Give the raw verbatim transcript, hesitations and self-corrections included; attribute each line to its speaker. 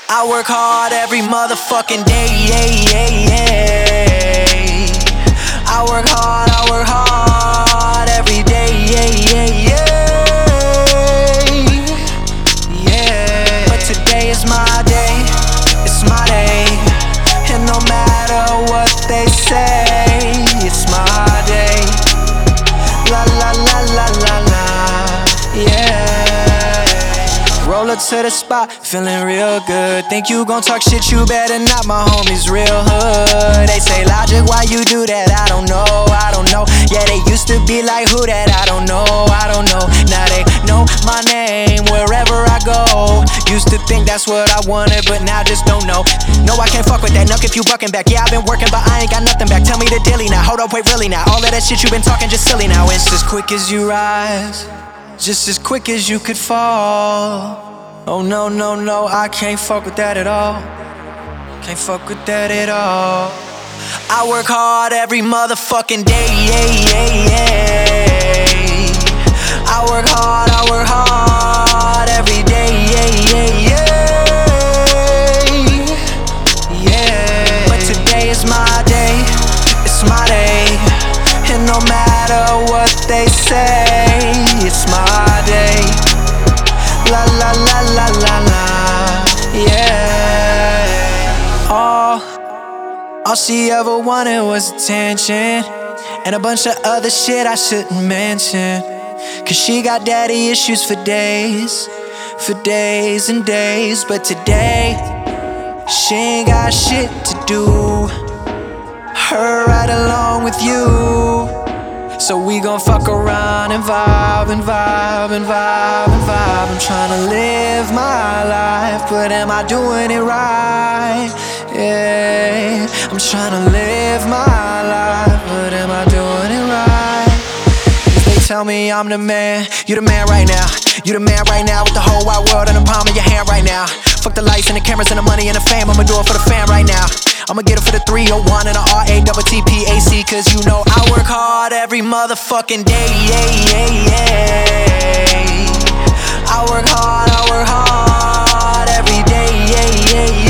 Speaker 1: I work hard every motherfucking day, yeah, yeah, yeah. I work hard, I work hard every day, yeah, yeah, yeah. Yeah. But today is my day, it's my day. And no matter what they say, it's my day. La la la la la la, yeah. Roll up to the spot, feeling real good. Think you gon' talk shit, you better not, my homies real hood. They say, Logic, why you do that? I don't know, I don't know. Yeah, they used to be like, who that? I don't know, I don't know. Now they know my name wherever I go. Used to think that's what I wanted, but now just don't know. No, I can't fuck with that, nuck if you bucking back. Yeah, I've been working, but I ain't got nothing back. Tell me the dilly now, hold up, wait, really now. All of that shit you been talking just silly now. It's as quick as you rise, just as quick as you could fall. Oh no, no, no, I can't fuck with that at all. Can't fuck with that at all. I work hard every motherfucking day, yeah, yeah, yeah. I work hard, I work hard every day, yeah, yeah, yeah. Yeah. But today is my day, it's my day. And no matter what they say, it's my day. La la la la la la, yeah. All, all she ever wanted was attention, and a bunch of other shit I shouldn't mention. Cause she got daddy issues for days, for days and days. But today, she ain't got shit to do. Her right along with you. So we gon' fuck around and vibe and vibe and vibe and vibe. I'm tryna live my life, but am I doing it right? Yeah, I'm tryna live my life, but am I doing it right? They tell me I'm the man, you the man right now. You the man right now with the whole wide world in the palm of your hand right now. Fuck the lights and the cameras and the money and the fame, I'ma do it for the fam right now. I'ma get it for the three oh one and the R A T T P A C. Cause you know I work hard every motherfucking day, yeah, yeah, yeah. I work hard, I work hard every day, yeah, yeah, yeah.